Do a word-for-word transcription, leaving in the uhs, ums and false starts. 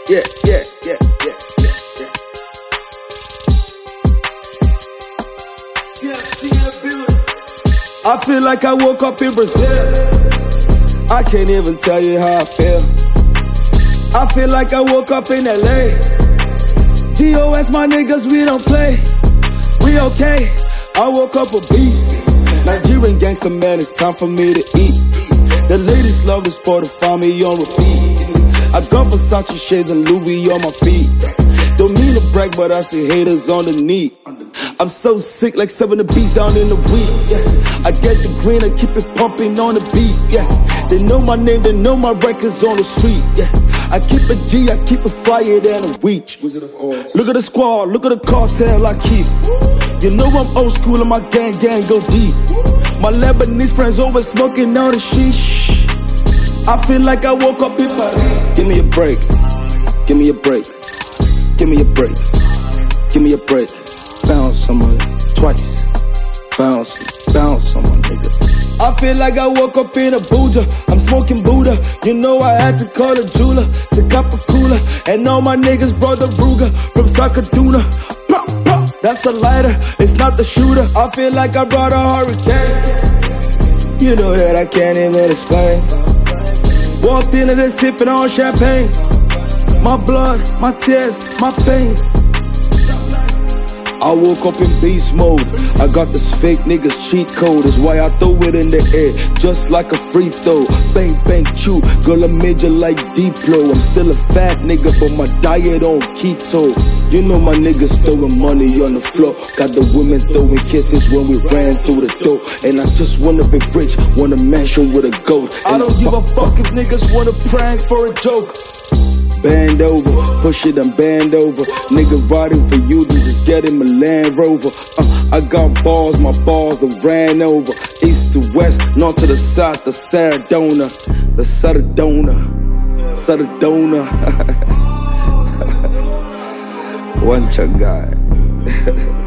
yeah, yeah, yeah, yeah, yeah, yeah. I feel like I woke up in Brazil. I can't even tell you how I feel. I feel like I woke up in L A. G O S my niggas, we don't play. We okay. I woke up a beast. Nigerian gangster man, it's time for me to eat. The ladies love the sport to find me on repeat. I got Versace shades and Louis on my feet. Don't mean to brag, but I see haters on the knee. I'm so sick, like seven of beats down in the week. Yeah. I get the green and keep it pumping on the beat. Yeah. They know my name, they know my records on the street. Yeah. I keep it G, I keep it flyer than a reach. Look at the squad, look at the cartel I keep. You know I'm old school and my gang gang go deep. My Lebanese friends always smoking on the sheesh. I feel like I woke up in Paris. Give me a break, give me a break, give me a break, give me a break. Bounce on my twice, bounce, bounce on my nigga. I feel like I woke up in Abuja. I'm smoking Buddha. You know I had to call a jeweler to cop a cooler. And all my niggas brought the Ruger from Sakaduna. Pop, pop, that's a lighter, it's not the shooter. I feel like I brought a hurricane. You know that I can't even explain. Walked into this sipping on champagne. My blood, my tears, my pain. I woke up in beast mode. I got this fake niggas cheat code. That's why I throw it in the air, just like a free throw. Bang, bang, chew. Girl, I'm major like Diplo. I'm still a fat nigga, but my diet on keto. You know my niggas throwing money on the floor. Got the women throwing kisses when we ran through the door. And I just wanna be rich, want a mansion with a goat. I don't give a fuck if niggas wanna prank for a joke. Band over, push it and band over. Nigga riding for you, then just get him a Land Rover. uh, I got balls, my balls that ran over. East to west, north to the south, the Saradona. The Saradona, Saradona. One chuck guy.